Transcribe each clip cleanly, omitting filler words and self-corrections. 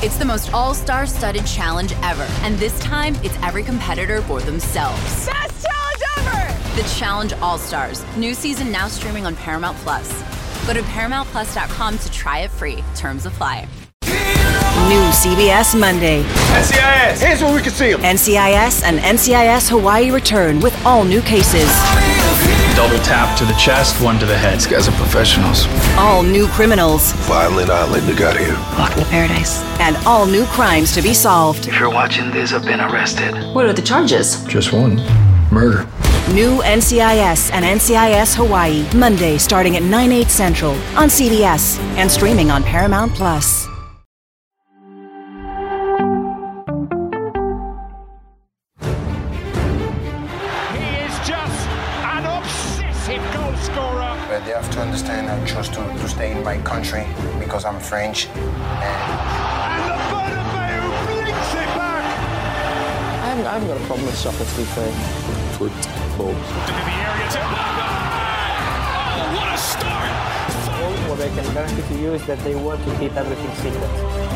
It's the most all-star studded challenge ever. And this time, it's every competitor for themselves. Best challenge ever! The Challenge All-Stars. New season now streaming on Paramount+. Go to ParamountPlus.com to try it free. Terms apply. New CBS Monday. NCIS! Here's where we can see them. NCIS and NCIS Hawaii return with all new cases. Double tap to the chest, one to the head. These guys are professionals. All new criminals. Violent island they got here. Welcome to paradise. And all new crimes to be solved. If you're watching this, I've been arrested. What are the charges? Just one. Murder. New NCIS and NCIS Hawaii. Monday starting at 9/8 Central on CBS and streaming on Paramount+. But they have to understand I chose to stay in my country because I'm French. And the Bernabeu blinks it back! I haven't got a problem with soccer, to be fair. Football. Oh, what a start! What I can guarantee to you is that they want to keep everything secret.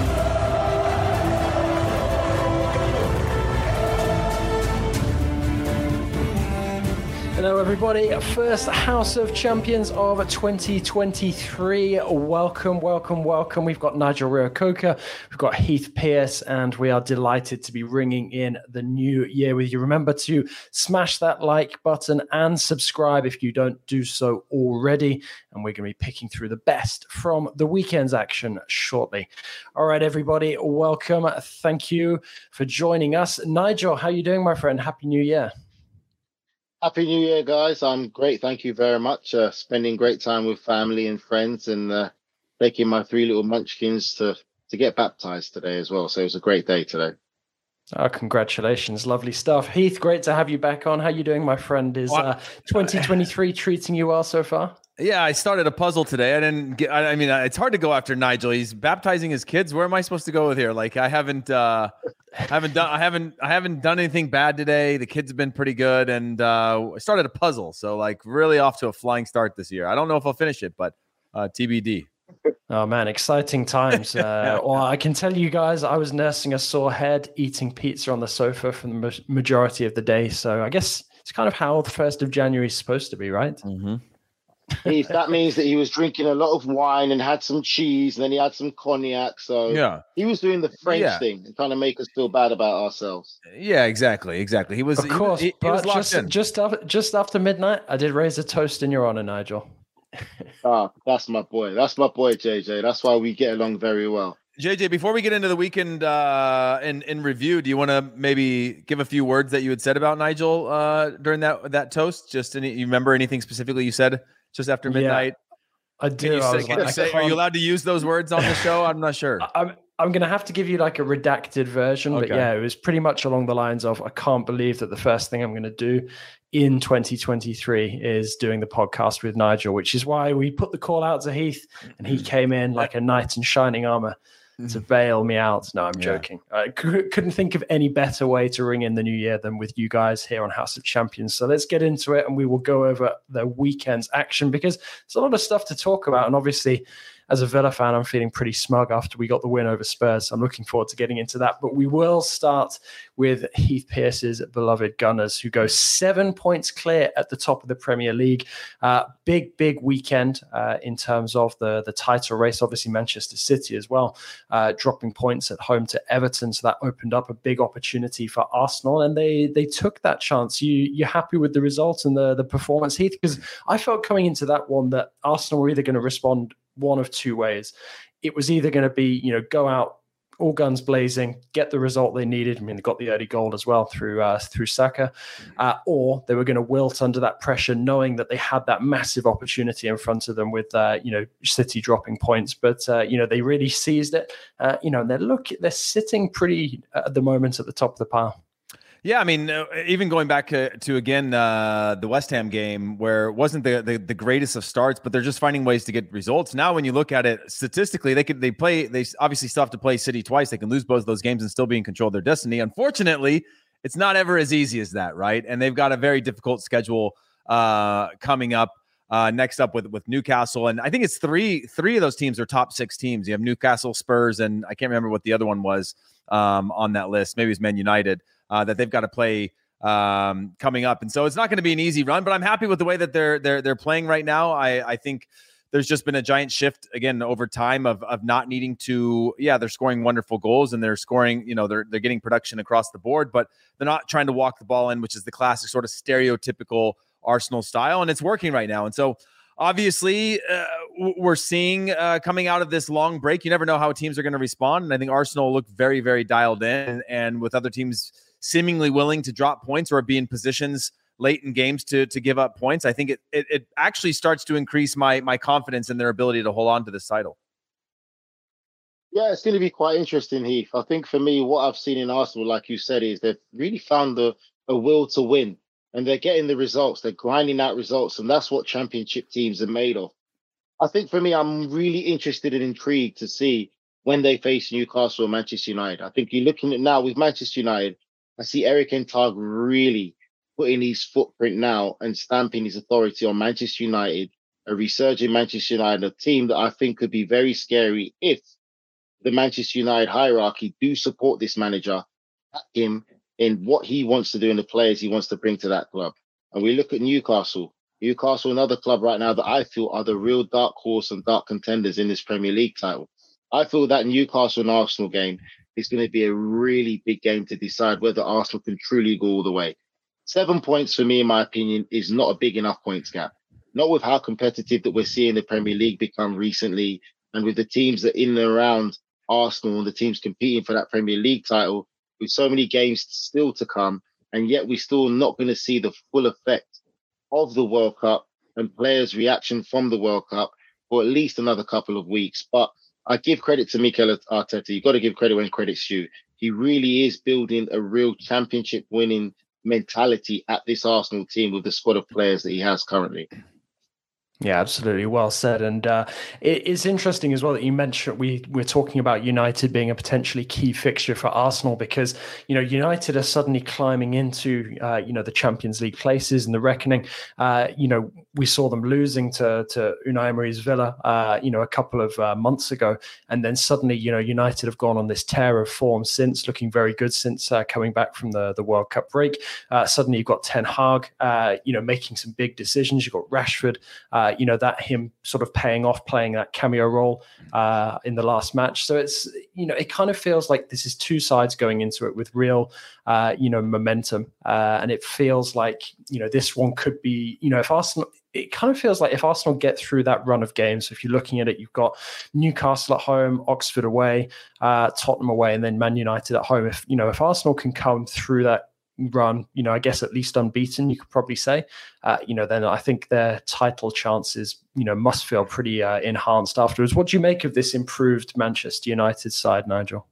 Hello everybody, first House of Champions of 2023. Welcome. We've got Nigel Reo-Coker, we've got Heath Pearce, and we are delighted to be ringing in the new year with you. Remember to smash that like button and subscribe if you don't do so already. And we're going to be picking through the best from the weekend's action shortly. All right, everybody, welcome. Thank you for joining us. Nigel, how are you doing, my friend? Happy New Year. Happy New Year, guys. I'm great. Thank you very much. Spending great time with family and friends and taking my three little munchkins to get baptized today as well. So it was a great day today. Oh, congratulations. Lovely stuff. Heath, great to have you back on. How are you doing, my friend? Is 2023 treating you well so far? Yeah, I started a puzzle today. I mean, it's hard to go after Nigel. He's baptizing his kids. Where am I supposed to go with here? Like, I haven't done anything bad today. The kids have been pretty good, and I started a puzzle. So, like, really off to a flying start this year. I don't know if I'll finish it, but TBD. Oh man, exciting times. Well, I can tell you guys, I was nursing a sore head, eating pizza on the sofa for the majority of the day. So I guess it's kind of how the 1st of January is supposed to be, right? Mm-hmm. Heath, that means that he was drinking a lot of wine and had some cheese, and then he had some cognac. So yeah, he was doing the French thing and trying to make us feel bad about ourselves. Yeah, exactly. He was, of course, he was locked in. Just after midnight, I did raise a toast in your honor, Nigel. That's my boy. That's my boy, JJ. That's why we get along very well. JJ, before we get into the weekend in review, do you want to maybe give a few words that you had said about Nigel during that toast? You remember anything specifically you said just after midnight? Yeah, I do. Are you allowed to use those words on the show? I'm not sure. I'm going to have to give you like a redacted version, okay. But yeah, it was pretty much along the lines of, I can't believe that the first thing I'm going to do in 2023 is doing the podcast with Nigel, which is why we put the call out to Heath and he came in like a knight in shining armor to bail me out. No, I'm joking. I couldn't think of any better way to ring in the new year than with you guys here on House of Champions. So let's get into it and we will go over the weekend's action because there's a lot of stuff to talk about. And obviously, as a Villa fan, I'm feeling pretty smug after we got the win over Spurs. I'm looking forward to getting into that. But we will start with Heath Pearce's beloved Gunners, who go 7 points clear at the top of the Premier League. Big weekend in terms of the title race. Obviously, Manchester City as well, dropping points at home to Everton. So that opened up a big opportunity for Arsenal. And they took that chance. You're happy with the result and the performance, Heath? Because I felt coming into that one that Arsenal were either going to respond one of two ways. It was either going to be, go out all guns blazing, get the result they needed. I mean, they got the early goal as well through Saka, or they were going to wilt under that pressure, knowing that they had that massive opportunity in front of them with, City dropping points. But, they really seized it. They're sitting pretty at the moment at the top of the pile. Yeah, I mean, even going back to again the West Ham game, where it wasn't the greatest of starts, but they're just finding ways to get results. Now, when you look at it statistically, they obviously still have to play City twice. They can lose both of those games and still be in control of their destiny. Unfortunately, it's not ever as easy as that, right? And they've got a very difficult schedule coming up. next up with Newcastle. And I think it's three of those teams are top 6 teams. You have Newcastle, Spurs, and I can't remember what the other one was on that list. Maybe it's Man United that they've got to play coming up. And so it's not going to be an easy run, but I'm happy with the way that they're playing right now. I think there's just been a giant shift again over time of not needing to, they're scoring wonderful goals and they're scoring, they're getting production across the board, but they're not trying to walk the ball in, which is the classic sort of stereotypical Arsenal style. And it's working right now. And so obviously we're seeing coming out of this long break, you never know how teams are going to respond. And I think Arsenal looked very, very dialed in, and with other teams seemingly willing to drop points or be in positions late in games to give up points, I think it actually starts to increase my confidence in their ability to hold on to this title. Yeah, it's going to be quite interesting, Heath. I think for me, what I've seen in Arsenal, like you said, is they've really found a will to win, and they're getting the results. They're grinding out results, and that's what championship teams are made of. I think for me, I'm really interested and intrigued to see when they face Newcastle or Manchester United. I think you're looking at now with Manchester United, I see Erik ten Hag really putting his footprint now and stamping his authority on Manchester United, a resurging Manchester United, a team that I think could be very scary if the Manchester United hierarchy do support this manager, back him in what he wants to do and the players he wants to bring to that club. And we look at Newcastle, another club right now that I feel are the real dark horse and dark contenders in this Premier League title. I feel that Newcastle and Arsenal game is going to be a really big game to decide whether Arsenal can truly go all the way. 7 points for me, in my opinion, is not a big enough points gap. Not with how competitive that we're seeing the Premier League become recently, and with the teams that in and around Arsenal and the teams competing for that Premier League title, with so many games still to come, and yet we're still not going to see the full effect of the World Cup and players' reaction from the World Cup for at least another couple of weeks. But I give credit to Mikel Arteta. You've got to give credit when credit's due. He really is building a real championship winning mentality at this Arsenal team with the squad of players that he has currently. Yeah, absolutely. Well said. And it's interesting as well that you mentioned we're talking about United being a potentially key fixture for Arsenal because, United are suddenly climbing into, the Champions League places and the reckoning. We saw them losing to Unai Emery's Villa, a couple of months ago. And then suddenly, United have gone on this tear of form since, looking very good since coming back from the World Cup break. Suddenly you've got Ten Hag, making some big decisions. You've got Rashford, that him sort of paying off, playing that cameo role in the last match. So it's, it kind of feels like this is two sides going into it with real, momentum. And it feels like, this one could be, if Arsenal, it kind of feels like if Arsenal get through that run of games, if you're looking at it, you've got Newcastle at home, Oxford away, Tottenham away, and then Man United at home. If Arsenal can come through that run, I guess at least unbeaten, you could probably say, then I think their title chances, must feel pretty enhanced afterwards. What do you make of this improved Manchester United side, Nigel?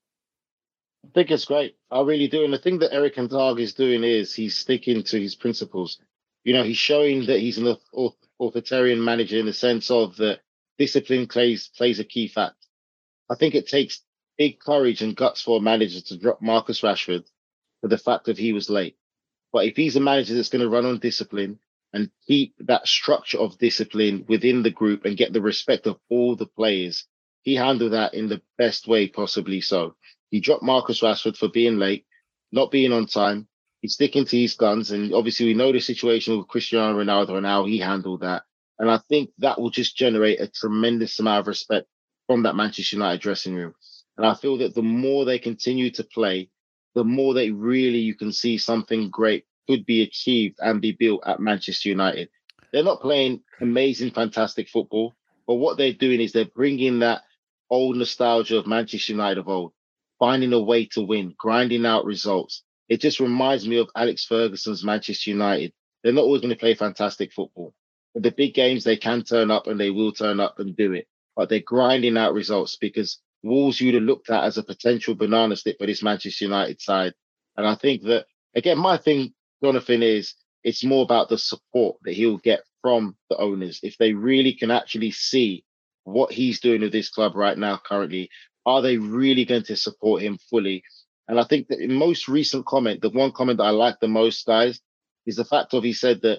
I think it's great. I really do. And the thing that Erik ten Hag is doing is he's sticking to his principles. He's showing that he's an authoritarian manager in the sense of that discipline plays a key fact. I think it takes big courage and guts for a manager to drop Marcus Rashford for the fact that he was late. But if he's a manager that's going to run on discipline and keep that structure of discipline within the group and get the respect of all the players, he handled that in the best way possibly so. He dropped Marcus Rashford for being late, not being on time. He's sticking to his guns. And obviously we know the situation with Cristiano Ronaldo and how he handled that. And I think that will just generate a tremendous amount of respect from that Manchester United dressing room. And I feel that the more they continue to play, the more they really, you can see something great could be achieved and be built at Manchester United. They're not playing amazing, fantastic football, but what they're doing is they're bringing that old nostalgia of Manchester United of old, finding a way to win, grinding out results. It just reminds me of Alex Ferguson's Manchester United. They're not always going to play fantastic football. But the big games, they can turn up and they will turn up and do it. But they're grinding out results because Wolves you'd have looked at as a potential banana slip for this Manchester United side. And I think that, again, my thing, Jonathan, is it's more about the support that he'll get from the owners. If they really can actually see what he's doing with this club right now currently, are they really going to support him fully? And I think that in most recent comment, the one comment that I like the most, guys, is the fact of he said that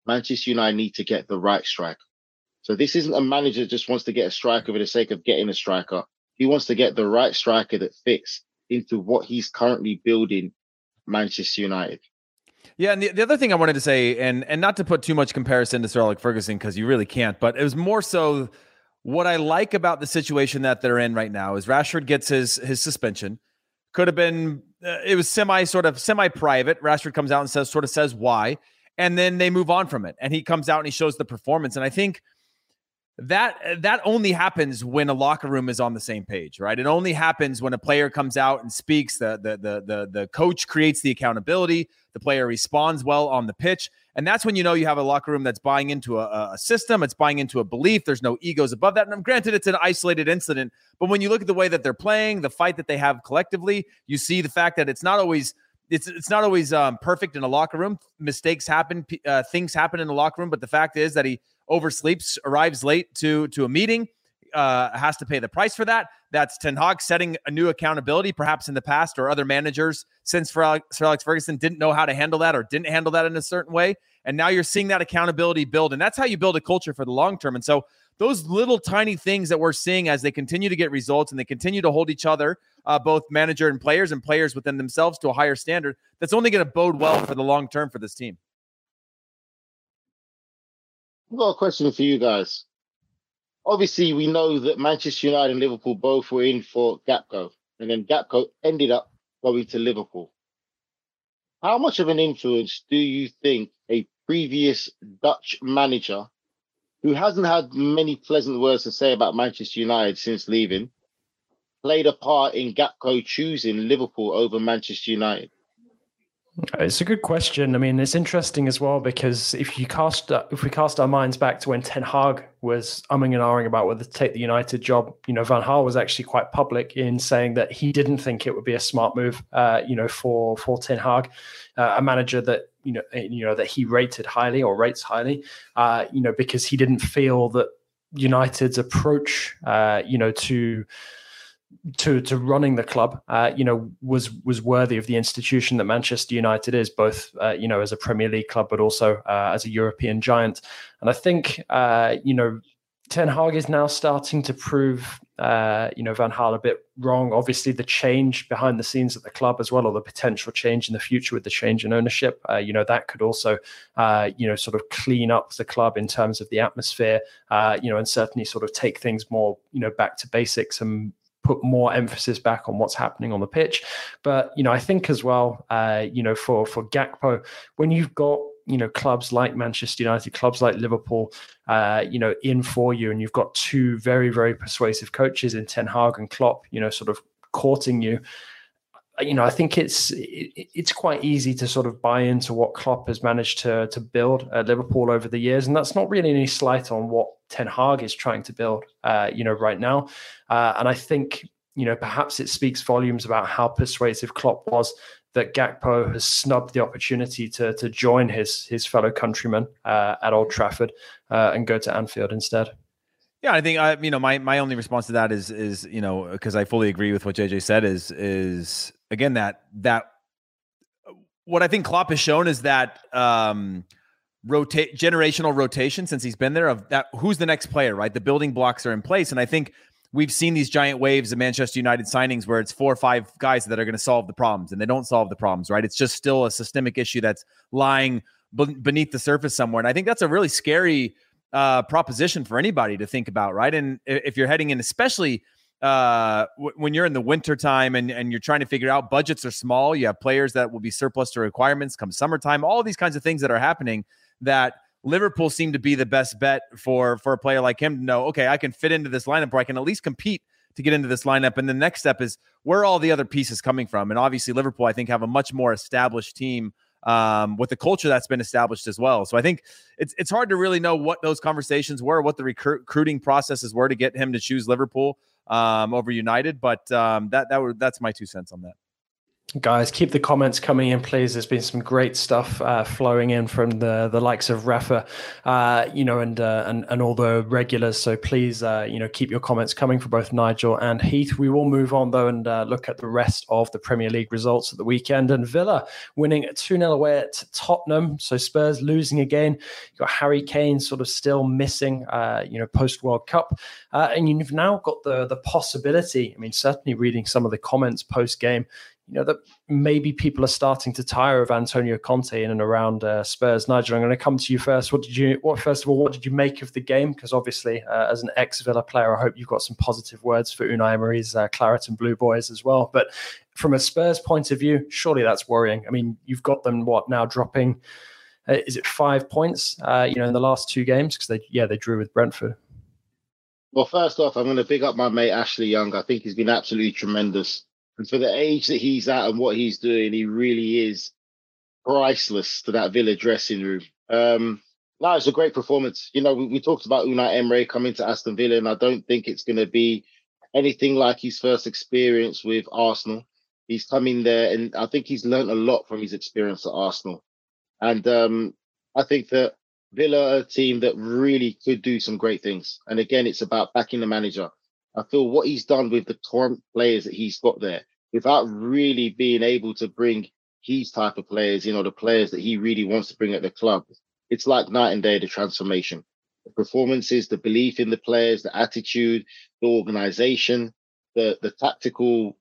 Manchester United need to get the right striker. So this isn't a manager that just wants to get a striker for the sake of getting a striker. He wants to get the right striker that fits into what he's currently building Manchester United. Yeah, and the other thing I wanted to say, and not to put too much comparison to Sir Alex Ferguson, because you really can't, but it was more so what I like about the situation that they're in right now is Rashford gets his suspension. Could have been, it was semi-private. Rashford comes out and says why, and then they move on from it. And he comes out and he shows the performance. And I think that only happens when a locker room is on the same page, right? It only happens when a player comes out and speaks. The coach creates the accountability. The player responds well on the pitch. And that's when you know you have a locker room that's buying into a system. It's buying into a belief. There's no egos above that. And granted, it's an isolated incident. But when you look at the way that they're playing, the fight that they have collectively, you see the fact that it's not always perfect in a locker room. Mistakes happen. Things happen in the locker room. But the fact is that he oversleeps, arrives late to a meeting, has to pay the price for that. That's Ten Hag setting a new accountability, perhaps in the past, or other managers since Sir Alex Ferguson didn't know how to handle that or didn't handle that in a certain way. And now you're seeing that accountability build. And that's how you build a culture for the long term. And so those little tiny things that we're seeing as they continue to get results and they continue to hold each other, both manager and players within themselves, to a higher standard, that's only going to bode well for the long term for this team. I've got a question for you guys. Obviously, we know that Manchester United and Liverpool both were in for Gakpo, and then Gakpo ended up going to Liverpool. How much of an influence do you think a previous Dutch manager, who hasn't had many pleasant words to say about Manchester United since leaving, played a part in Gakpo choosing Liverpool over Manchester United? It's a good question. I mean, it's interesting as well, because if we cast our minds back to when Ten Hag was umming and ahhing about whether to take the United job, Van Gaal was actually quite public in saying that he didn't think it would be a smart move, for Ten Hag, a manager that that he rated highly or rates highly, because he didn't feel that United's approach, to running the club, was worthy of the institution that Manchester United is, both, as a Premier League club, but also as a European giant. And I think, Ten Hag is now starting to prove, Van Gaal a bit wrong. Obviously, the change behind the scenes at the club as well, or the potential change in the future with the change in ownership, that could also, sort of clean up the club in terms of the atmosphere, and certainly sort of take things more, back to basics and put more emphasis back on what's happening on the pitch. But, I think as well, for Gakpo, when you've got, clubs like Manchester United, clubs like Liverpool, in for you, and you've got two very, very persuasive coaches in Ten Hag and Klopp, sort of courting you, I think it's quite easy to sort of buy into what Klopp has managed to build at Liverpool over the years. And that's not really any slight on what Ten Hag is trying to build, right now. And I think, perhaps it speaks volumes about how persuasive Klopp was that Gakpo has snubbed the opportunity to join his fellow countrymen at Old Trafford and go to Anfield instead. Yeah, I think my only response to that is because I fully agree with what JJ said is again that what I think Klopp has shown is that generational rotation since he's been there, of that who's the next player, right? The building blocks are in place, and I think we've seen these giant waves of Manchester United signings where it's 4 or 5 guys that are going to solve the problems, and they don't solve the problems, right? It's just still a systemic issue that's lying beneath the surface somewhere, and I think that's a really scary proposition for anybody to think about, right? And if you're heading in, especially when you're in the winter time and you're trying to figure out, budgets are small, you have players that will be surplus to requirements come summertime, all of these kinds of things that are happening, that Liverpool seem to be the best bet for a player like him to know, okay, I can fit into this lineup, or I can at least compete to get into this lineup. And the next step is, where are all the other pieces coming from? And obviously Liverpool, I think, have a much more established team with the culture that's been established as well. So I think it's hard to really know what those conversations were, what the recruiting processes were to get him to choose Liverpool over United. But that's my 2 cents on that. Guys, keep the comments coming in, please. There's been some great stuff flowing in from the likes of Rafa, and all the regulars. So please, keep your comments coming for both Nigel and Heath. We will move on though and look at the rest of the Premier League results at the weekend. And Villa winning 2-0 away at Tottenham. So Spurs losing again. You've got Harry Kane sort of still missing, post World Cup, and you've now got the possibility. I mean, certainly reading some of the comments post game, that maybe people are starting to tire of Antonio Conte in and around Spurs. Nigel, I'm going to come to you first. What did you make of the game? Because obviously, as an ex-Villa player, I hope you've got some positive words for Unai Emery's Claret and Blue Boys as well. But from a Spurs point of view, surely that's worrying. I mean, you've got them now dropping. Is it 5 points? In the last 2 games because they drew with Brentford. Well, first off, I'm going to big up my mate Ashley Young. I think he's been absolutely tremendous. And for the age that he's at and what he's doing, he really is priceless to that Villa dressing room. It's a great performance. We talked about Unai Emery coming to Aston Villa, and I don't think it's going to be anything like his first experience with Arsenal. He's come in there, and I think he's learned a lot from his experience at Arsenal. And I think that Villa are a team that really could do some great things. And again, it's about backing the manager. I feel what he's done with the current players that he's got there, without really being able to bring his type of players, the players that he really wants to bring at the club, it's like night and day, the transformation. The performances, the belief in the players, the attitude, the organization, the tactical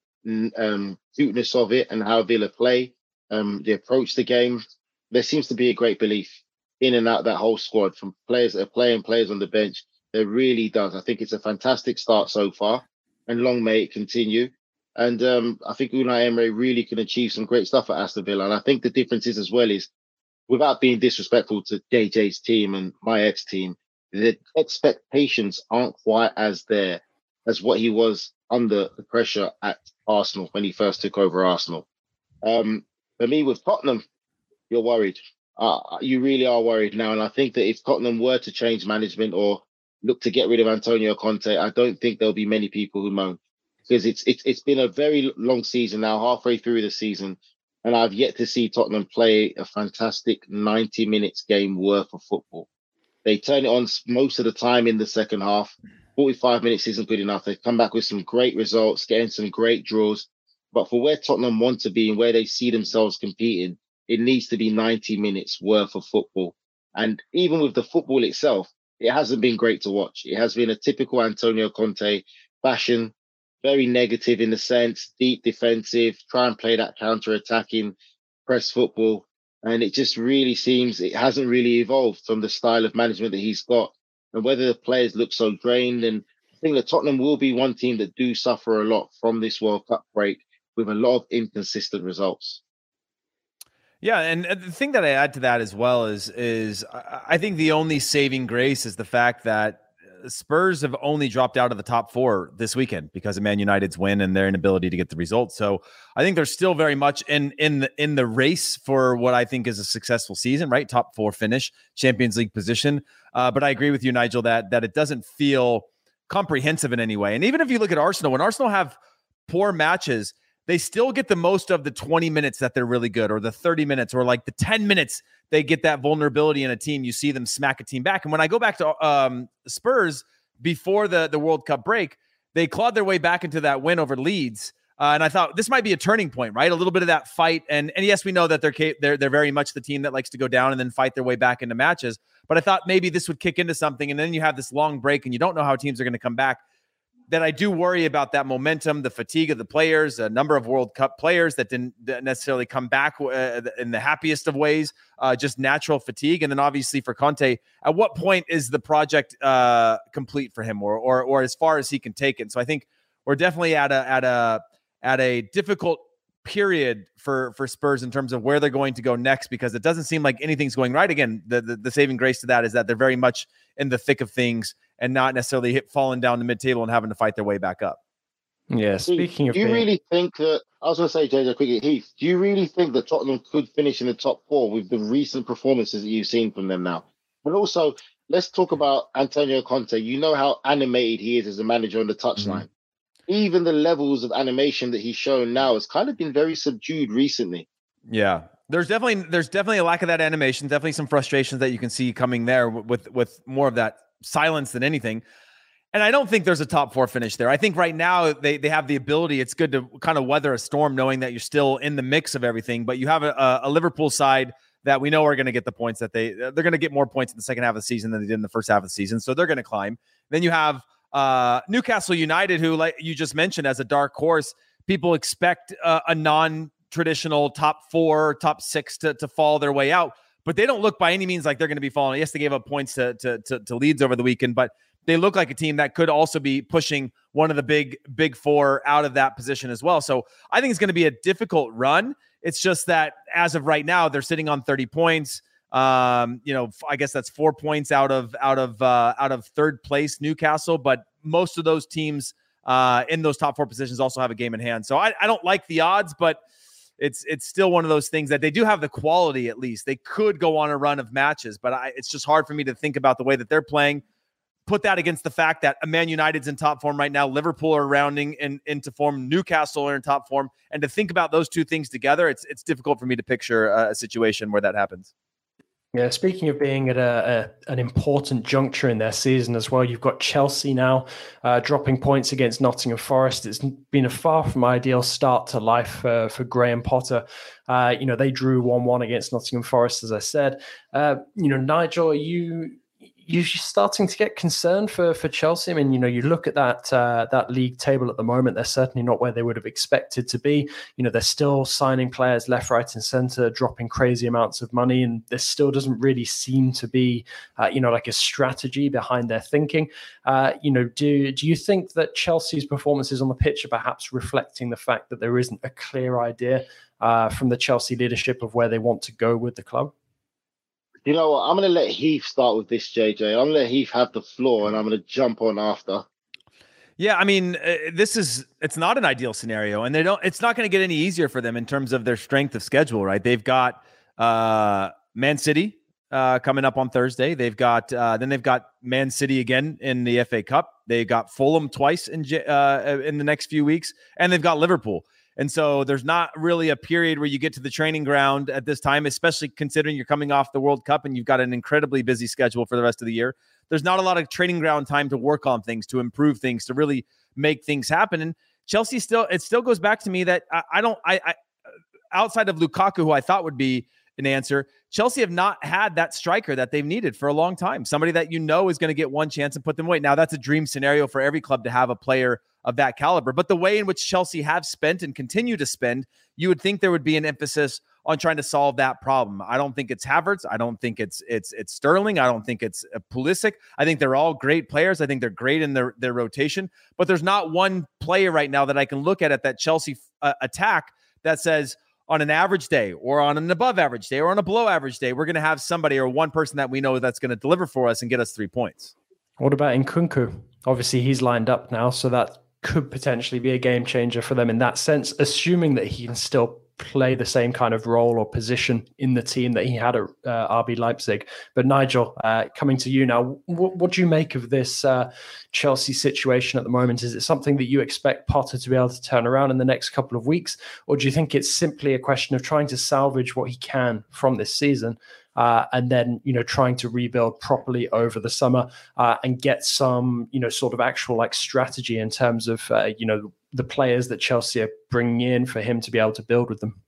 cuteness of it and how Villa play, the approach to the game. There seems to be a great belief in and out that whole squad, from players that are playing, players on the bench. There really does. I think it's a fantastic start so far, and long may it continue. And I think Unai Emery really can achieve some great stuff at Aston Villa. And I think the difference is as well is, without being disrespectful to JJ's team and my ex-team, the expectations aren't quite as there as what he was under the pressure at Arsenal when he first took over Arsenal. For me, with Tottenham, you're worried. You really are worried now. And I think that if Tottenham were to change management or look to get rid of Antonio Conte, I don't think there'll be many people who moan, because it's been a very long season now, halfway through the season, and I've yet to see Tottenham play a fantastic 90 minutes game worth of football. They turn it on most of the time in the second half. 45 minutes isn't good enough. They come back with some great results, getting some great draws. But for where Tottenham want to be and where they see themselves competing, it needs to be 90 minutes worth of football. And even with the football itself, it hasn't been great to watch. It has been a typical Antonio Conte fashion, very negative in the sense, deep defensive, try and play that counter-attacking press football. And it just really seems it hasn't really evolved from the style of management that he's got. And whether the players look so drained, and I think that Tottenham will be one team that do suffer a lot from this World Cup break with a lot of inconsistent results. Yeah, and the thing that I add to that as well is I think the only saving grace is the fact that Spurs have only dropped out of the top 4 this weekend because of Man United's win and their inability to get the results. So I think they're still very much in the race for what I think is a successful season, right? Top 4 finish, Champions League position. But I agree with you, Nigel, that it doesn't feel comprehensive in any way. And even if you look at Arsenal, when Arsenal have poor matches, they still get the most of the 20 minutes that they're really good, or the 30 minutes, or like the 10 minutes they get that vulnerability in a team. You see them smack a team back. And when I go back to Spurs before the World Cup break, they clawed their way back into that win over Leeds. And I thought this might be a turning point, right? A little bit of that fight. And yes, we know that they're very much the team that likes to go down and then fight their way back into matches. But I thought maybe this would kick into something. And then you have this long break and you don't know how teams are going to come back. That I do worry about that momentum, the fatigue of the players, a number of World Cup players that didn't necessarily come back in the happiest of ways, just natural fatigue. And then obviously for Conte, at what point is the project complete for him, or as far as he can take it? So I think we're definitely at a difficult period for Spurs in terms of where they're going to go next, because it doesn't seem like anything's going right. Again, the saving grace to that is that they're very much in the thick of things and not necessarily falling down the mid-table and having to fight their way back up. Yeah, speaking of... Do you really think that... I was going to say, JJ, quickly, Heath, do you really think that Tottenham could finish in the top 4 with the recent performances that you've seen from them now? And also, let's talk about Antonio Conte. You know how animated he is as a manager on the touchline. even the levels of animation that he's shown now has kind of been very subdued recently. Yeah. There's definitely a lack of that animation, definitely some frustrations that you can see coming there with more of that silence than anything. And I don't think there's a top 4 finish there. I think right now they have the ability. It's good to kind of weather a storm knowing that you're still in the mix of everything, but you have a Liverpool side that we know are going to get the points that they're going to get more points in the second half of the season than they did in the first half of the season. So they're going to climb. Then you have Newcastle United, who, like you just mentioned, as a dark horse, people expect a non-traditional top 4, top 6 to fall their way out, but they don't look by any means like they're going to be falling. Yes, they gave up points to Leeds over the weekend, but they look like a team that could also be pushing one of the big 4 out of that position as well. So I think it's going to be a difficult run. It's just that as of right now, they're sitting on 30 points. I guess that's 4 points out of third place Newcastle, but most of those teams in those top 4 positions also have a game in hand. So I don't like the odds, but it's still one of those things that they do have the quality. At least they could go on a run of matches, but it's just hard for me to think about the way that they're playing. Put that against the fact that Man United's in top form right now. Liverpool are rounding into form. Newcastle are in top form. And to think about those two things together, it's difficult for me to picture a situation where that happens. Yeah, speaking of being at an important juncture in their season as well, you've got Chelsea now dropping points against Nottingham Forest. It's been a far from ideal start to life for Graham Potter. They drew 1-1 against Nottingham Forest, as I said. Nigel, are you're starting to get concerned for Chelsea. I mean, you look at that league table at the moment, they're certainly not where they would have expected to be. They're still signing players left, right, and center, dropping crazy amounts of money, and there still doesn't really seem to be, like a strategy behind their thinking. Do you think that Chelsea's performances on the pitch are perhaps reflecting the fact that there isn't a clear idea from the Chelsea leadership of where they want to go with the club? You know what? I'm going to let Heath start with this, JJ. I'm going to let Heath have the floor, and I'm going to jump on after. Yeah, I mean, it's not an ideal scenario, and it's not going to get any easier for them in terms of their strength of schedule, right? They've got Man City coming up on Thursday. They've got Man City again in the FA Cup. They got Fulham twice in the next few weeks, and they've got Liverpool. And so there's not really a period where you get to the training ground at this time, especially considering you're coming off the World Cup and you've got an incredibly busy schedule for the rest of the year. There's not a lot of training ground time to work on things, to improve things, to really make things happen. And Chelsea still goes back to me that I outside of Lukaku, who I thought would be an answer, Chelsea have not had that striker that they've needed for a long time. Somebody that is going to get one chance and put them away. Now, that's a dream scenario for every club to have a player of that caliber. But the way in which Chelsea have spent and continue to spend, you would think there would be an emphasis on trying to solve that problem. I don't think it's Havertz. I don't think it's Sterling. I don't think it's Pulisic. I think they're all great players. I think they're great in their rotation. But there's not one player right now that I can look at that Chelsea attack that says, on an average day or on an above average day or on a below average day, we're going to have somebody or one person that we know that's going to deliver for us and get us 3 points. What about Nkunku? Obviously, he's lined up now, so that could potentially be a game changer for them in that sense, assuming that he can still play the same kind of role or position in the team that he had at RB Leipzig. But Nigel, coming to you now, what do you make of this Chelsea situation at the moment? Is it something that you expect Potter to be able to turn around in the next couple of weeks? Or do you think it's simply a question of trying to salvage what he can from this season and then, trying to rebuild properly over the summer and get some, sort of actual strategy in terms of, the players that Chelsea are bringing in for him to be able to build with them?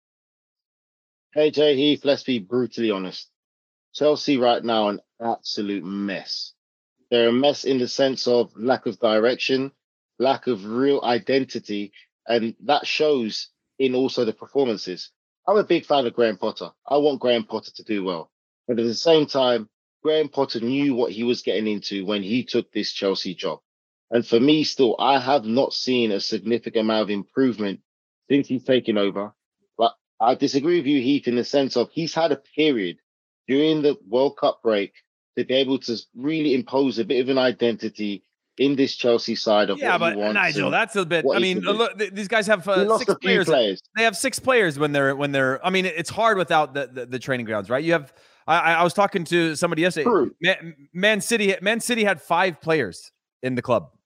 Hey, Jay Heath, let's be brutally honest. Chelsea right now, an absolute mess. They're a mess in the sense of lack of direction, lack of real identity, and that shows in also the performances. I'm a big fan of Graham Potter. I want Graham Potter to do well. But at the same time, Graham Potter knew what he was getting into when he took this Chelsea job. And for me, still, I have not seen a significant amount of improvement since he's taken over. But I disagree with you, Heath, in the sense of he's had a period during the World Cup break to be able to really impose a bit of an identity in this Chelsea side of what he wants. Nigel, that's a bit. I mean, look, these guys have 6 players. They have 6 players when they're. I mean, it's hard without the training grounds, right? You have. I was talking to somebody yesterday. Man City had 5 players in the club.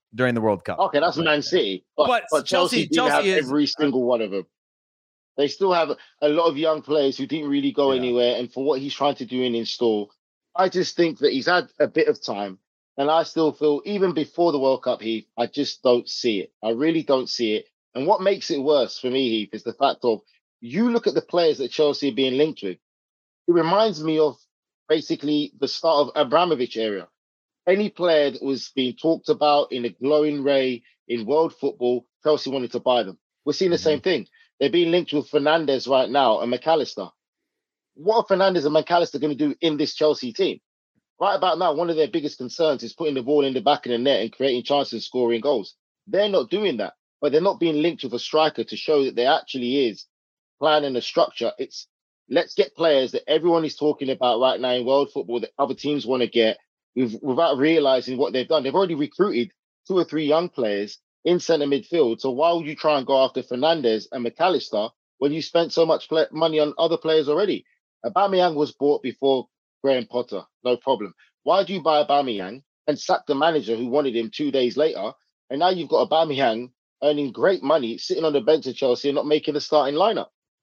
during the World Cup. Okay, that's Man City. But Chelsea didn't have every single one of them. They still have a lot of young players who didn't really go anywhere. And for what he's trying to do and install, I just think that he's had a bit of time. And I still feel, even before the World Cup, Heath, I just don't see it. I really don't see it. And what makes it worse for me, Heath, is the fact of, you look at the players that Chelsea are being linked with. It reminds me of basically the start of Abramovich era. Any player that was being talked about in a glowing ray in world football, Chelsea wanted to buy them. We're seeing the same thing. They're being linked with Fernandes right now and McAllister. What are Fernandes and McAllister going to do in this Chelsea team? Right about now, one of their biggest concerns is putting the ball in the back of the net and creating chances and scoring goals. They're not doing that, but they're not being linked with a striker to show that there actually is plan and a structure. It's let's get players that everyone is talking about right now in world football that other teams want to get without realizing what they've done. They've already recruited 2 or 3 young players in centre midfield. So why would you try and go after Fernandes and McAllister when you spent so much money on other players already? Aubameyang was bought before Graham Potter, no problem. Why do you buy Aubameyang and sack the manager who wanted him 2 days later? And now you've got Aubameyang earning great money, sitting on the bench at Chelsea and not making the starting lineup.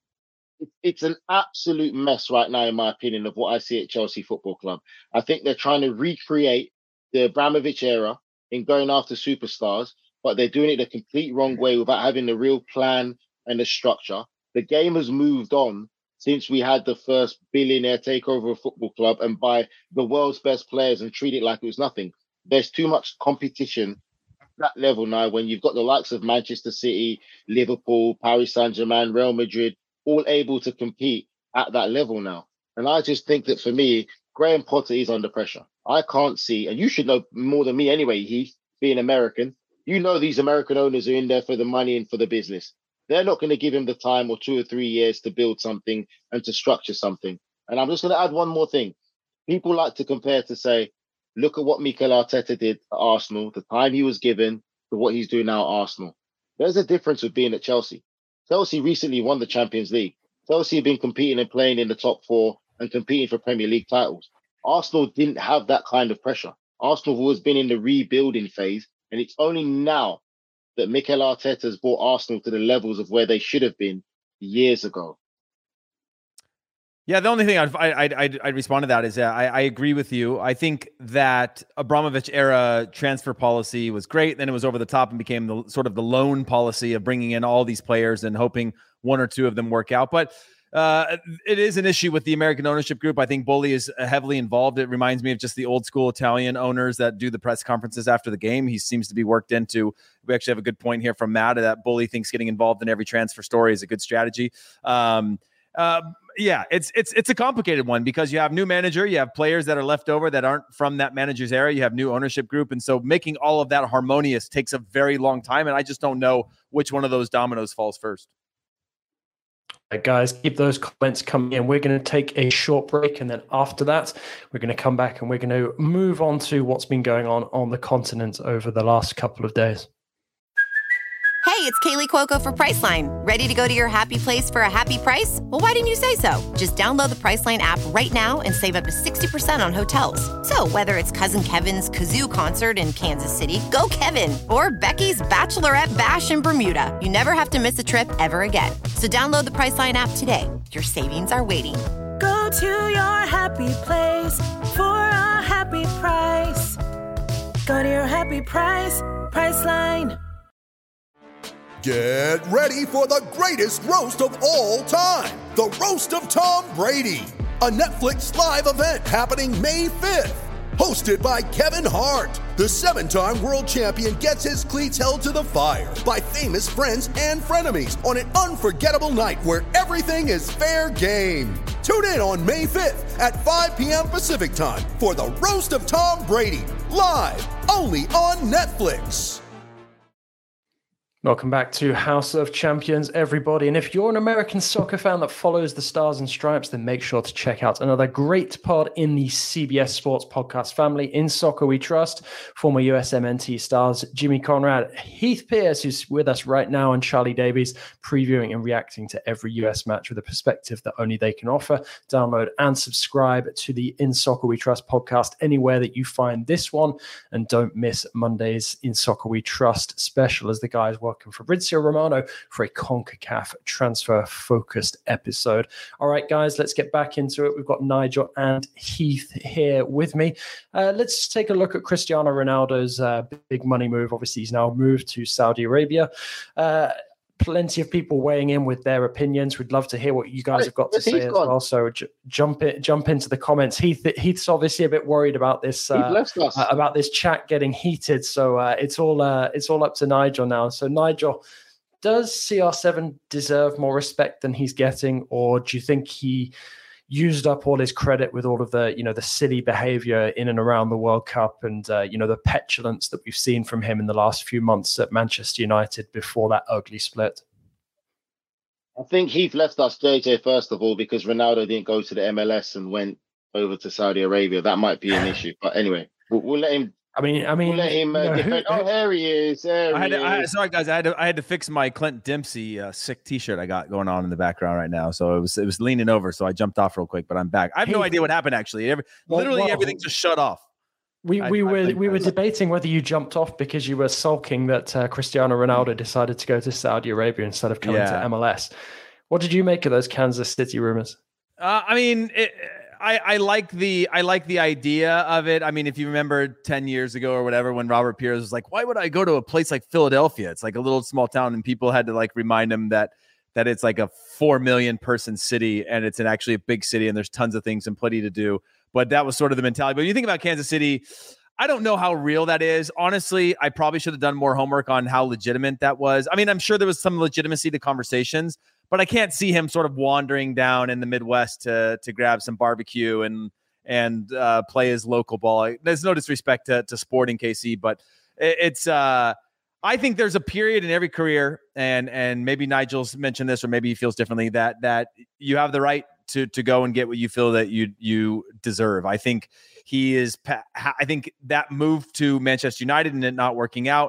It's an absolute mess right now, in my opinion, of what I see at Chelsea Football Club. I think they're trying to recreate the Abramovich era in going after superstars, but they're doing it the complete wrong way without having the real plan and the structure. The game has moved on since we had the first billionaire takeover of a football club and buy the world's best players and treat it like it was nothing. There's too much competition at that level now when you've got the likes of Manchester City, Liverpool, Paris Saint-Germain, Real Madrid, all able to compete at that level now. And I just think that for me, Graham Potter is under pressure. I can't see, and you should know more than me anyway, Heath, being American. You know these American owners are in there for the money and for the business. They're not going to give him the time or 2 or 3 years to build something and to structure something. And I'm just going to add one more thing. People like to compare to say, look at what Mikel Arteta did at Arsenal, the time he was given to what he's doing now at Arsenal. There's a difference with being at Chelsea. Chelsea recently won the Champions League. Chelsea have been competing and playing in the top 4 and competing for Premier League titles. Arsenal didn't have that kind of pressure. Arsenal have always been in the rebuilding phase, and it's only now that Mikel Arteta has brought Arsenal to the levels of where they should have been years ago. Yeah, the only thing I'd respond to that is I agree with you. I think that Abramovich era transfer policy was great. Then it was over the top and became the sort of the loan policy of bringing in all these players and hoping 1 or 2 of them work out. But it is an issue with the American ownership group. I think Bully is heavily involved. It reminds me of just the old school Italian owners that do the press conferences after the game. He seems to be worked into. We actually have a good point here from Matt that Bully thinks getting involved in every transfer story is a good strategy. Yeah, it's a complicated one because you have new manager, you have players that are left over that aren't from that manager's era, you have new ownership group, and so making all of that harmonious takes a very long time, and I just don't know which one of those dominoes falls first. Right, guys, keep those comments coming in. We're going to take a short break, and then after that, we're going to come back and we're going to move on to what's been going on the continent over the last couple of days. Hey, it's Kaylee Cuoco for Priceline. Ready to go to your happy place for a happy price? Well, why didn't you say so? Just download the Priceline app right now and save up to 60% on hotels. So whether it's Cousin Kevin's Kazoo Concert in Kansas City, go Kevin, or Becky's Bachelorette Bash in Bermuda, you never have to miss a trip ever again. So download the Priceline app today. Your savings are waiting. Go to your happy place for a happy price. Go to your happy price, Priceline. Get ready for the greatest roast of all time, the Roast of Tom Brady, a Netflix live event happening May 5th. Hosted by Kevin Hart, the 7-time world champion gets his cleats held to the fire by famous friends and frenemies on an unforgettable night where everything is fair game. Tune in on May 5th at 5 p.m. Pacific time for the Roast of Tom Brady, live only on Netflix. Welcome back to House of Champions, everybody. And if you're an American soccer fan that follows the Stars and Stripes, then make sure to check out another great pod in the CBS Sports podcast family. In Soccer We Trust, former USMNT stars Jimmy Conrad, Heath Pearce, who's with us right now, and Charlie Davies, previewing and reacting to every US match with a perspective that only they can offer. Download and subscribe to the In Soccer We Trust podcast anywhere that you find this one. And don't miss Monday's In Soccer We Trust special, as the guys welcome Fabrizio Romano for a CONCACAF transfer-focused episode. All right, guys, let's get back into it. We've got Nigel and Heath here with me. Let's take a look at Cristiano Ronaldo's big money move. Obviously, he's now moved to Saudi Arabia. Plenty of people weighing in with their opinions. We'd love to hear what you guys have got to say as well. So jump into the comments. Heath's obviously a bit worried about this chat getting heated. So it's all up to Nigel now. So Nigel, does CR7 deserve more respect than he's getting, or do you think he used up all his credit with all of the, the silly behavior in and around the World Cup and, the petulance that we've seen from him in the last few months at Manchester United before that ugly split? I think Heath left us, JJ, first of all, because Ronaldo didn't go to the MLS and went over to Saudi Arabia. That might be an issue. But anyway, we'll let him. We'll let him defend. Oh, there he is. Sorry, guys. I had to fix my Clint Dempsey sick T-shirt I got going on in the background right now. So it was leaning over. So I jumped off real quick, but I'm back. I have no idea what happened. Actually, everything just shut off. We were debating whether you jumped off because you were sulking that Cristiano Ronaldo decided to go to Saudi Arabia instead of coming to MLS. What did you make of those Kansas City rumors? I like the idea of it. I mean, if you remember 10 years ago or whatever, when Robert Pires was like, why would I go to a place like Philadelphia? It's like a little small town, and people had to remind him that it's like a 4 million person city, and it's actually a big city, and there's tons of things and plenty to do. But that was sort of the mentality. But when you think about Kansas City, I don't know how real that is. Honestly, I probably should have done more homework on how legitimate that was. I mean, I'm sure there was some legitimacy to conversations, but I can't see him sort of wandering down in the Midwest to grab some barbecue and play his local ball. There's no disrespect to Sporting KC, but it's I think there's a period in every career, and maybe Nigel's mentioned this, or maybe he feels differently, that you have the right to go and get what you feel that you deserve. I think I think that move to Manchester United and it not working out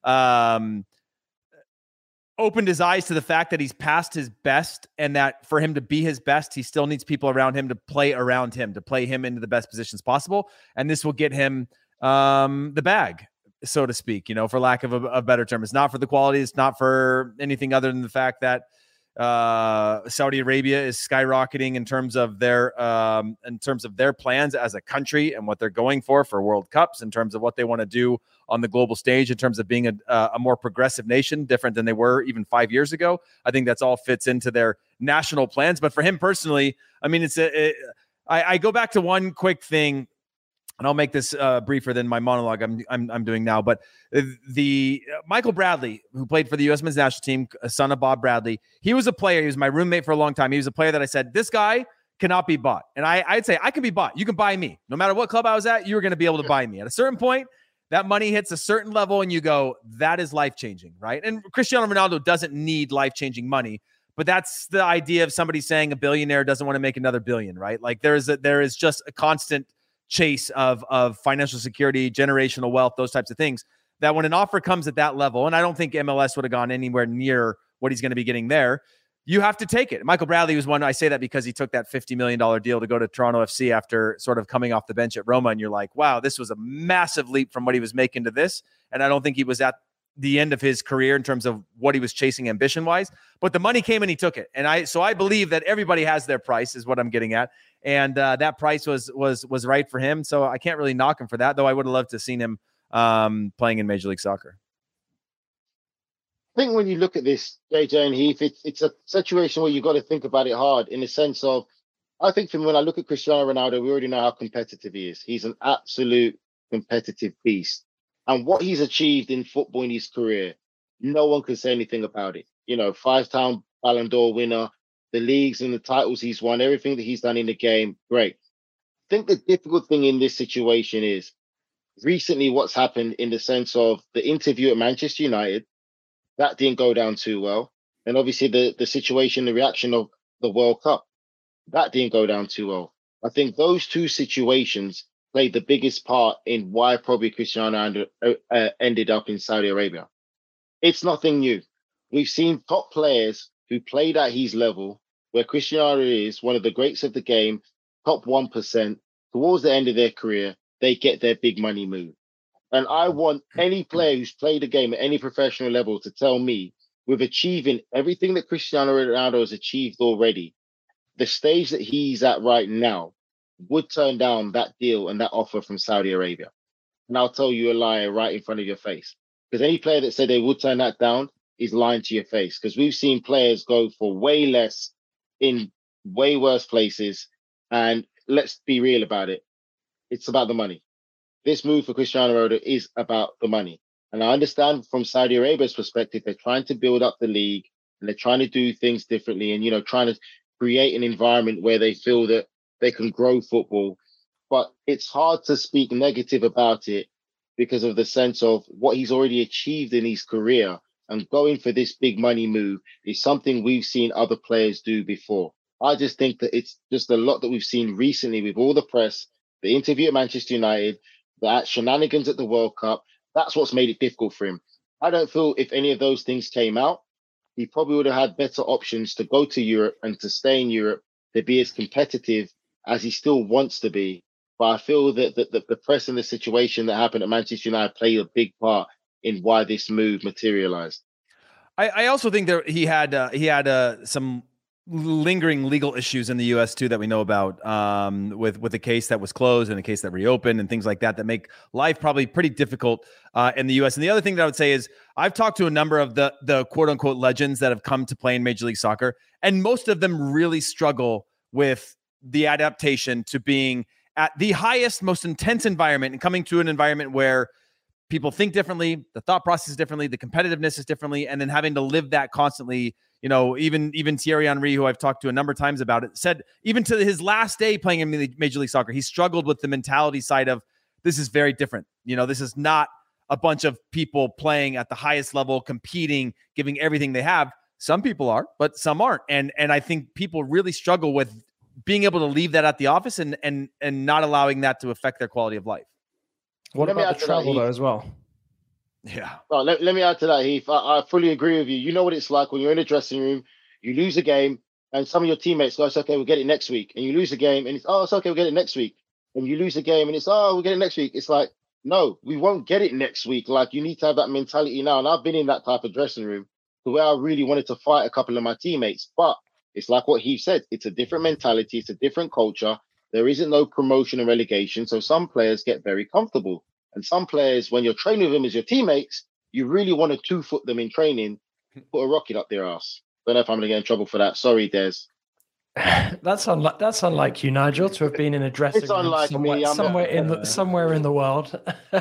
opened his eyes to the fact that he's past his best, and that for him to be his best, he still needs people around him to play around him, to play him into the best positions possible. And this will get him the bag, so to speak, for lack of a better term. It's not for the quality. It's not for anything other than the fact that Saudi Arabia is skyrocketing in terms of their plans as a country and what they're going for World Cups, in terms of what they want to do on the global stage, in terms of being a more progressive nation, different than they were even 5 years ago. I think that's all fits into their national plans. But for him personally, I mean, I go back to one quick thing, and I'll make this briefer than my monologue I'm doing now. But the Michael Bradley, who played for the U.S. men's national team, son of Bob Bradley, he was a player. He was my roommate for a long time. He was a player that I said, this guy cannot be bought. And I'd say, I can be bought. You can buy me. No matter what club I was at, you were going to be able to buy me. At a certain point, that money hits a certain level, and you go, that is life-changing, right? And Cristiano Ronaldo doesn't need life-changing money. But that's the idea of somebody saying a billionaire doesn't want to make another billion, right? Like there is just a constant chase of financial security, generational wealth, those types of things, that when an offer comes at that level, and I don't think MLS would have gone anywhere near what he's going to be getting there, you have to take it. Michael Bradley was one. I say that because he took that $50 million deal to go to Toronto FC after sort of coming off the bench at Roma. And you're like, wow, this was a massive leap from what he was making to this. And I don't think he was at the end of his career in terms of what he was chasing ambition wise, but the money came and he took it. And I believe that everybody has their price, is what I'm getting at. And that price was right for him. So I can't really knock him for that, though I would have loved to have seen him playing in Major League Soccer. I think when you look at this, JJ and Heath, it's a situation where you got to think about it hard, in the sense of, I think for me, when I look at Cristiano Ronaldo, we already know how competitive he is. He's an absolute competitive beast. And what he's achieved in football in his career, no one can say anything about it. 5-time Ballon d'Or winner, the leagues and the titles he's won, everything that he's done in the game, great. I think the difficult thing in this situation is recently what's happened, in the sense of the interview at Manchester United. That didn't go down too well. And obviously the situation, the reaction of the World Cup, that didn't go down too well. I think those two situations played the biggest part in why probably Cristiano ended up in Saudi Arabia. It's nothing new. We've seen top players who played at his level, where Cristiano is one of the greats of the game, top 1%, towards the end of their career, they get their big money move. And I want any player who's played a game at any professional level to tell me, with achieving everything that Cristiano Ronaldo has achieved already, the stage that he's at right now, would turn down that deal and that offer from Saudi Arabia. And I'll tell you a liar right in front of your face. Because any player that said they would turn that down is lying to your face. Because we've seen players go for way less in way worse places. And let's be real about it. It's about the money. This move for Cristiano Ronaldo is about the money. And I understand from Saudi Arabia's perspective, they're trying to build up the league and they're trying to do things differently and, trying to create an environment where they feel that they can grow football. But it's hard to speak negative about it because of the sense of what he's already achieved in his career, and going for this big money move is something we've seen other players do before. I just think that it's just a lot that we've seen recently with all the press, the interview at Manchester United, the shenanigans at the World Cup. That's what's made it difficult for him. I don't feel if any of those things came out, he probably would have had better options to go to Europe and to stay in Europe, to be as competitive as he still wants to be. But I feel that the press and the situation that happened at Manchester United played a big part in why this move materialized. I also think that he had some lingering legal issues in the U.S. too that we know about, with a case that was closed and a case that reopened and things like that make life probably pretty difficult in the U.S. And the other thing that I would say is I've talked to a number of the quote unquote legends that have come to play in Major League Soccer, and most of them really struggle with the adaptation to being at the highest, most intense environment and coming to an environment where people think differently, the thought process is differently, the competitiveness is differently, and then having to live that constantly. Even Thierry Henry, who I've talked to a number of times about it, said even to his last day playing in Major League Soccer, he struggled with the mentality side of this is very different. This is not a bunch of people playing at the highest level, competing, giving everything they have. Some people are, but some aren't. And I think people really struggle with being able to leave that at the office and not allowing that to affect their quality of life. What about the travel though as well? Yeah. Well, let me add to that, Heath. I fully agree with you. You know what it's like when you're in a dressing room, you lose a game, and some of your teammates go, it's okay, we'll get it next week. And you lose a game, and it's okay, we'll get it next week. And you lose a game, and it's, we'll get it next week. It's like, no, we won't get it next week. Like, you need to have that mentality now. And I've been in that type of dressing room to where I really wanted to fight a couple of my teammates. But it's like what Heath said. It's a different mentality. It's a different culture. There isn't no promotion and relegation. So some players get very comfortable. And some players, when you're training with them as your teammates, you really want to 2-foot them in training, put a rocket up their ass. Don't know if I'm going to get in trouble for that. Sorry, Des. That's unlike you, Nigel, to have been in a dressing room somewhere in the world.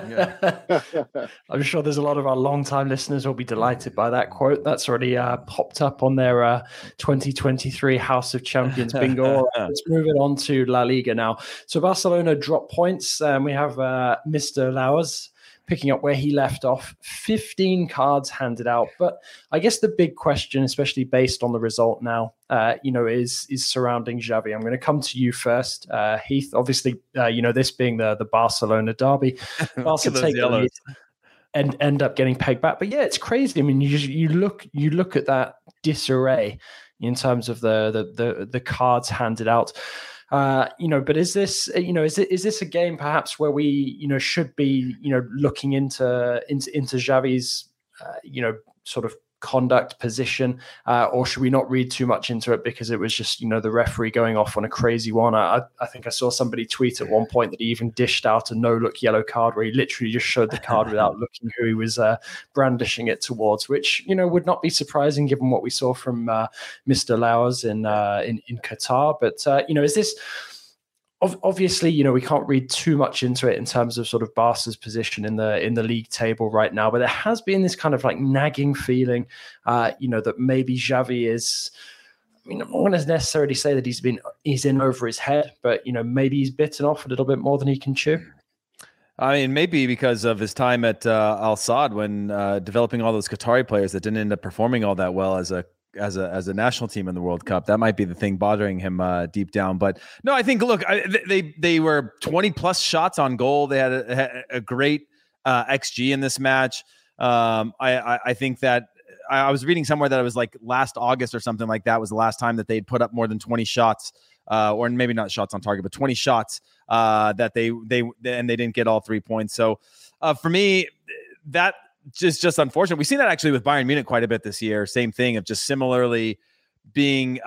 I'm sure there's a lot of our long-time listeners who will be delighted by that quote. That's already popped up on their 2023 House of Champions bingo. Let's move it on to La Liga now. So Barcelona drop points. We have Mr. Lauers picking up where he left off, 15 cards handed out. But I guess the big question, especially based on the result now, is surrounding Xavi. I'm going to come to you first, Heath. Obviously, this being the Barcelona derby, Barca take the lead and end up getting pegged back. But yeah, it's crazy. I mean, you look at that disarray in terms of the cards handed out. But is this, is this a game perhaps where we, should be, looking into Xavi's, sort of conduct position, or should we not read too much into it because it was just, the referee going off on a crazy one? I think I saw somebody tweet at one point that he even dished out a no-look yellow card where he literally just showed the card without looking who he was brandishing it towards, which, would not be surprising given what we saw from Mr. Lauers in Qatar. But, is this... Obviously, we can't read too much into it in terms of sort of Barca's position in the league table right now, but there has been this kind of like nagging feeling, that maybe Xavi is. I mean, I'm not going to necessarily say that he's in over his head, but maybe he's bitten off a little bit more than he can chew. I mean, maybe because of his time at Al Sadd when developing all those Qatari players that didn't end up performing all that well as a national team in the World Cup. That might be the thing bothering him deep down. But no, I think, look, they were 20 plus shots on goal. They had a great XG in this match. I think that I was reading somewhere that it was like last August or something like that was the last time that they'd put up more than 20 shots, or maybe not shots on target, but 20 shots that they didn't get all 3 points. So for me, that just unfortunate. We've seen that actually with Bayern Munich quite a bit this year. Same thing of just similarly being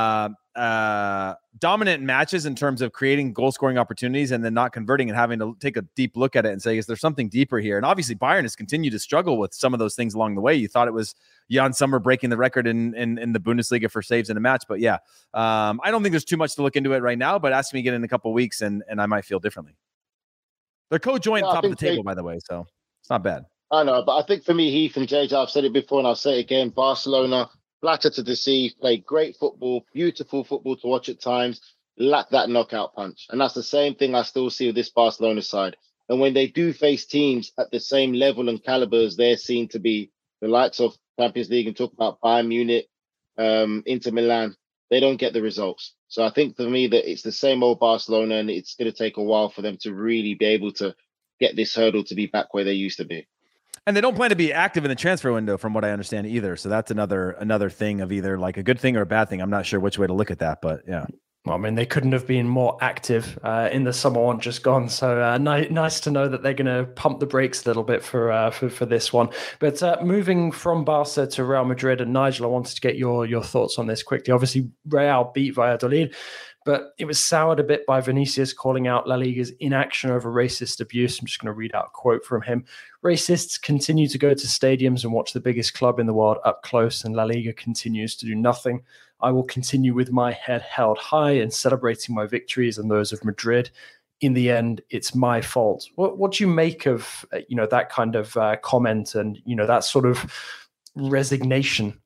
dominant in matches in terms of creating goal scoring opportunities and then not converting and having to take a deep look at it and say, is there something deeper here? And obviously Bayern has continued to struggle with some of those things along the way. You thought it was Jan Sommer breaking the record in the Bundesliga for saves in a match, but yeah, I don't think there's too much to look into it right now, but ask me again in a couple of weeks and I might feel differently. They're co-joint top of the table, by the way, so it's not bad. I know, but I think for me, Heath and JJ, I've said it before and I'll say it again, Barcelona, flatter to deceive, play great football, beautiful football to watch at times, lack that knockout punch. And that's the same thing I still see with this Barcelona side. And when they do face teams at the same level and caliber as they're seen to be, the likes of Champions League and talk about Bayern Munich, Inter Milan, they don't get the results. So I think for me that it's the same old Barcelona and it's going to take a while for them to really be able to get this hurdle to be back where they used to be. And they don't plan to be active in the transfer window, from what I understand, either. So that's another thing of either like a good thing or a bad thing. I'm not sure which way to look at that, but yeah. Well, I mean, they couldn't have been more active in the summer one just gone. So nice to know that they're going to pump the brakes a little bit for this one. But moving from Barca to Real Madrid, and Nigel, I wanted to get your thoughts on this quickly. Obviously, Real beat Valladolid, but it was soured a bit by Vinicius calling out La Liga's inaction over racist abuse. I'm just going to read out a quote from him. Racists continue to go to stadiums and watch the biggest club in the world up close, and La Liga continues to do nothing. I will continue with my head held high and celebrating my victories and those of Madrid. In the end, it's my fault. What do you make of that kind of comment and that sort of resignation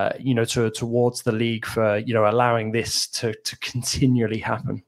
towards the league for allowing this to continually happen?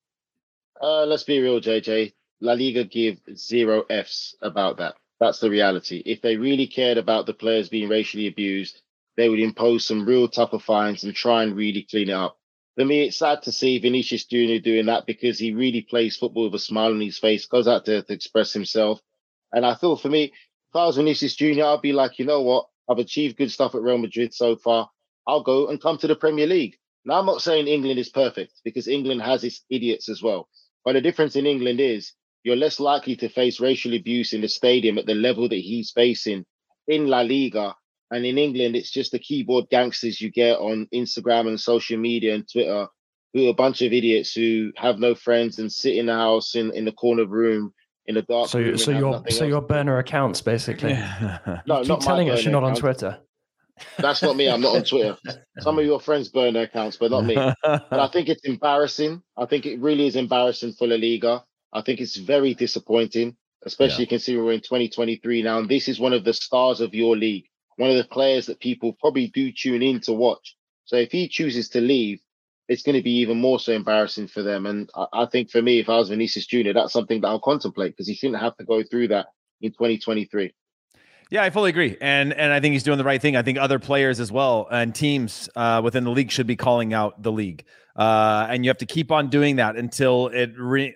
Let's be real, JJ. La Liga give 0 Fs about that. That's the reality. If they really cared about the players being racially abused, they would impose some real tougher fines and try and really clean it up. For me, it's sad to see Vinicius Jr. doing that because he really plays football with a smile on his face, goes out there to express himself. And I thought for me, if I was Vinicius Jr., I'd be like, you know what? I've achieved good stuff at Real Madrid so far. I'll go and come to the Premier League. Now, I'm not saying England is perfect because England has its idiots as well. But the difference in England is you're less likely to face racial abuse in the stadium at the level that he's facing in La Liga. And in England, it's just the keyboard gangsters you get on Instagram and social media and Twitter, who are a bunch of idiots who have no friends and sit in the house in the corner of the room in a dark room. So your burner accounts, basically. No, keep not telling us you're not account. on Twitter. That's not me. I'm not on Twitter. Some of your friends burn their accounts, but not me. And I think it's embarrassing. I think it really is embarrassing for La Liga. I think it's very disappointing, especially considering we're in 2023 now. And this is one of the stars of your league, one of the players that people probably do tune in to watch. So if he chooses to leave, it's going to be even more so embarrassing for them. And I think for me, if I was Vinicius Jr., that's something that I'll contemplate because he shouldn't have to go through that in 2023. Yeah, I fully agree. And I think he's doing the right thing. I think other players as well and teams within the league should be calling out the league. And you have to keep on doing that until it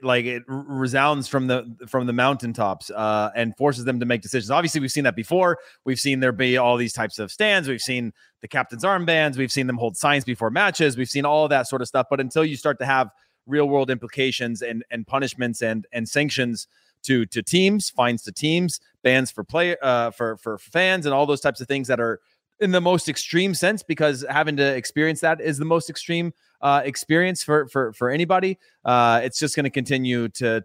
resounds from the mountaintops and forces them to make decisions. Obviously, we've seen that before. We've seen there be all these types of stands. We've seen the captain's armbands. We've seen them hold signs before matches. We've seen all of that sort of stuff. But until you start to have real world implications and punishments and sanctions to teams, fines to teams, bans for for fans, and all those types of things that are in the most extreme sense, because having to experience that is the most extreme experience for anybody. It's just going to continue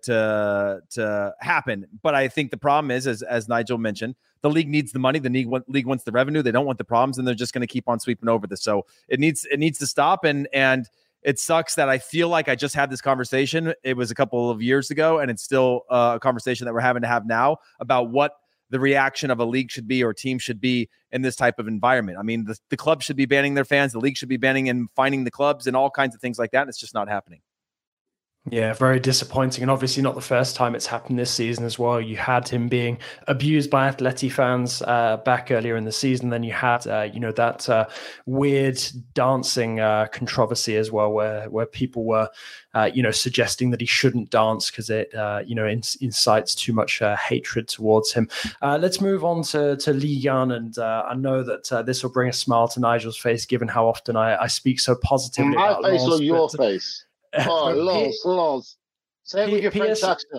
to happen. But I think the problem is, as Nigel mentioned, the league needs the money. The league wants the revenue. They don't want the problems, and they're just going to keep on sweeping over this. So it needs to stop. And it sucks that I feel like I just had this conversation. It was a couple of years ago, and it's still a conversation that we're having to have now about what the reaction of a league should be or team should be in this type of environment. I mean, the club should be banning their fans. The league should be banning and fining the clubs and all kinds of things like that. And it's just not happening. Yeah, very disappointing. And obviously not the first time it's happened this season as well. You had him being abused by Atleti fans back earlier in the season. Then you had, that weird dancing controversy as well, where people were, suggesting that he shouldn't dance because it, incites too much hatred towards him. Let's move on to Ligue 1. And I know that this will bring a smile to Nigel's face, given how often I speak so positively about my face Lens, or your face? Oh, Lens. Say it with your French accent.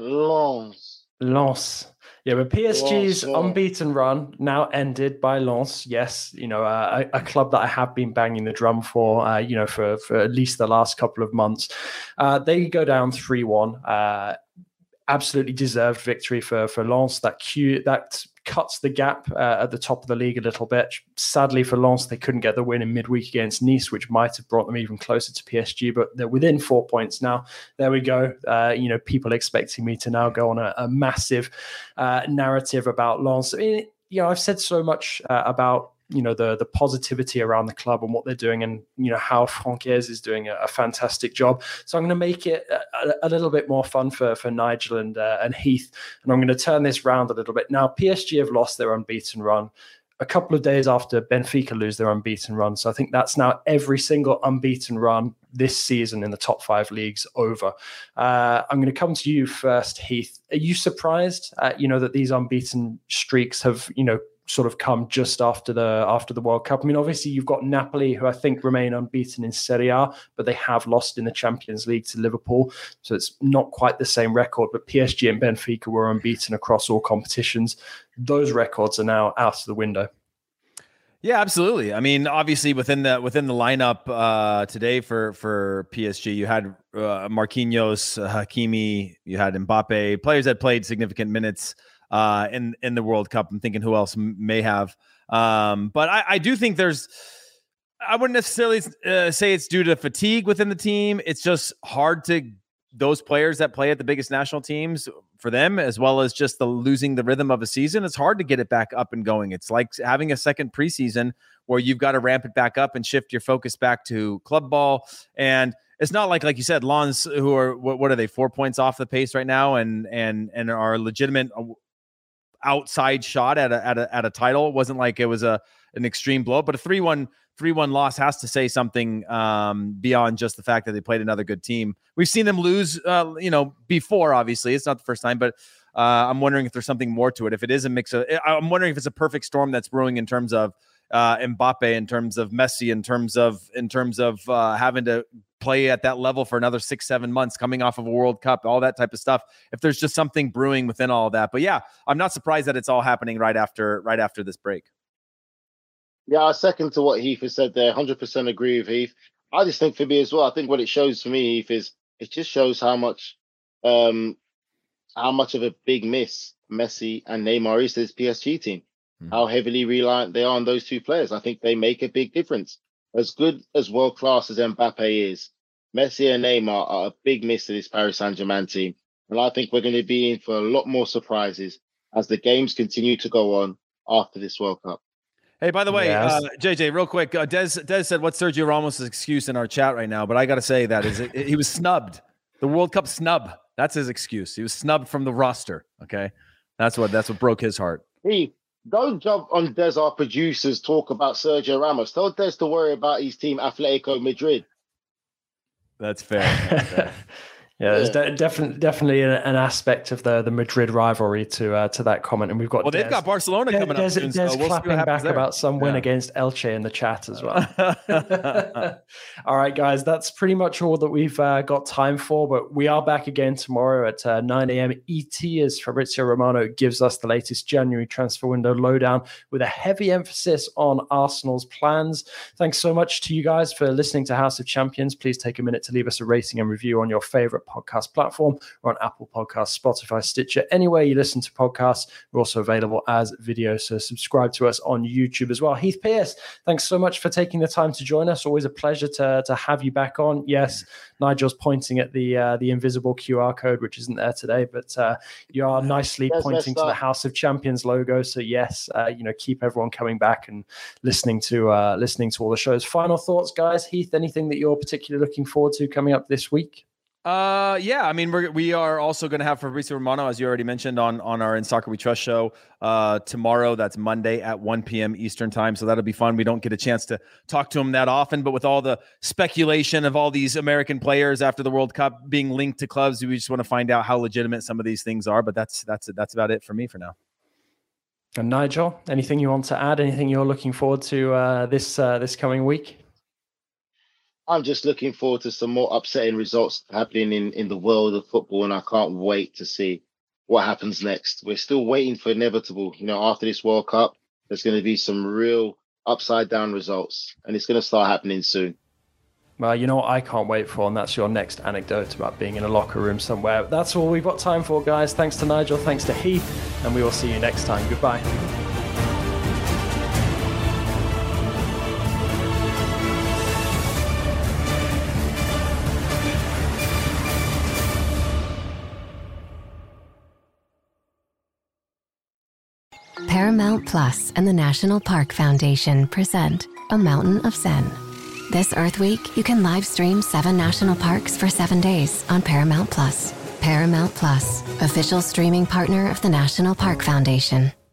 Lens. Yeah, but PSG's unbeaten run now ended by Lens. Yes, a club that I have been banging the drum for, for at least the last couple of months. They go down 3-1. Absolutely deserved victory for Lens. That cuts the gap at the top of the league a little bit. Sadly for Lens, they couldn't get the win in midweek against Nice, which might have brought them even closer to PSG, but they're within 4 points now. There we go. People expecting me to now go on a massive narrative about Lens. I mean, I've said so much about the positivity around the club and what they're doing, and how Francaise is doing a fantastic job. So I'm going to make it a little bit more fun for Nigel and Heath, and I'm going to turn this round a little bit. Now, PSG have lost their unbeaten run a couple of days after Benfica lose their unbeaten run. So I think that's now every single unbeaten run this season in the top 5 leagues over. I'm going to come to you first, Heath. Are you surprised, that these unbeaten streaks have, sort of come just after the World Cup? I mean, obviously you've got Napoli, who I think remain unbeaten in Serie A, but they have lost in the Champions League to Liverpool, so it's not quite the same record. But PSG and Benfica were unbeaten across all competitions. Those records are now out of the window. Yeah, absolutely. I mean, obviously within the lineup today for PSG, you had Marquinhos, Hakimi, you had Mbappe, players that played significant minutes in the World Cup. I'm thinking who else may have. But I do think I wouldn't necessarily say it's due to fatigue within the team. It's just hard to those players that play at the biggest national teams, for them, as well as just losing the rhythm of a season. It's hard to get it back up and going. It's like having a second preseason where you've got to ramp it back up and shift your focus back to club ball. And it's not like you said, Lens, who are, what are they, 4 points off the pace right now and are a legitimate outside shot at a title. It wasn't like it was an extreme blow, but a 3-1 loss has to say something beyond just the fact that they played another good team. We've seen them lose, before. Obviously, it's not the first time, but I'm wondering if there's something more to it. If it is a mix of, I'm wondering if it's a perfect storm that's brewing in terms of Mbappe, in terms of Messi, in terms of having to play at that level for another 6-7 months, coming off of a World Cup, all that type of stuff. If there's just something brewing within all of that, but yeah, I'm not surprised that it's all happening right after this break. Yeah, I second to what Heath has said there. 100% agree with Heath. I just think for me as well, I think what it shows for me, Heath, is it just shows how much of a big miss Messi and Neymar is to this PSG team. How heavily reliant they are on those two players. I think they make a big difference. As good as world class as Mbappe is, Messi and Neymar are a big miss to this Paris Saint-Germain team. And I think we're going to be in for a lot more surprises as the games continue to go on after this World Cup. Hey, by the way, JJ, real quick, Des said, what's Sergio Ramos' excuse in our chat right now? But I got to say that he was snubbed. The World Cup snub. That's his excuse. He was snubbed from the roster. Okay. That's what broke his heart. Hey, don't jump on Des, our producers, talk about Sergio Ramos. Tell Des to worry about his team, Atletico Madrid. That's fair. Yeah, there's definitely an aspect of the Madrid rivalry to that comment, and we've got they've got Barcelona coming up soon. Des So we'll clapping back there about some win against Elche in the chat as well. All right, guys, that's pretty much all that we've got time for. But we are back again tomorrow at 9 a.m. ET as Fabrizio Romano gives us the latest January transfer window lowdown with a heavy emphasis on Arsenal's plans. Thanks so much to you guys for listening to House of Champions. Please take a minute to leave us a rating and review on your favorite podcast platform or on Apple Podcasts, Spotify, Stitcher, anywhere you listen to podcasts. We're also available as video, so subscribe to us on YouTube as well. Heath Pearce, thanks so much for taking the time to join us. Always a pleasure to have you back on. Yes, Nigel's pointing at the invisible QR code, which isn't there today, but you are nicely pointing to the House of Champions logo. So yes, keep everyone coming back and listening to all the shows. Final thoughts, guys. Heath, anything that you're particularly looking forward to coming up this week? Yeah, I mean, we are also going to have Fabrizio Romano, as you already mentioned, on our In Soccer We Trust show tomorrow. That's Monday at 1 p.m. Eastern time. So that'll be fun. We don't get a chance to talk to him that often, but with all the speculation of all these American players after the World Cup being linked to clubs, we just want to find out how legitimate some of these things are. But that's about it for me for now. And Nigel, anything you want to add? Anything you're looking forward to this coming week? I'm just looking forward to some more upsetting results happening in the world of football, and I can't wait to see what happens next. We're still waiting for inevitable. After this World Cup, there's going to be some real upside down results, and it's going to start happening soon. Well, you know what I can't wait for, and that's your next anecdote about being in a locker room somewhere. That's all we've got time for, guys. Thanks to Nigel, thanks to Heath, and we will see you next time. Goodbye. Paramount Plus and the National Park Foundation present A Mountain of Zen. This Earth Week, you can live stream 7 national parks for 7 days on Paramount Plus. Paramount Plus, official streaming partner of the National Park Foundation.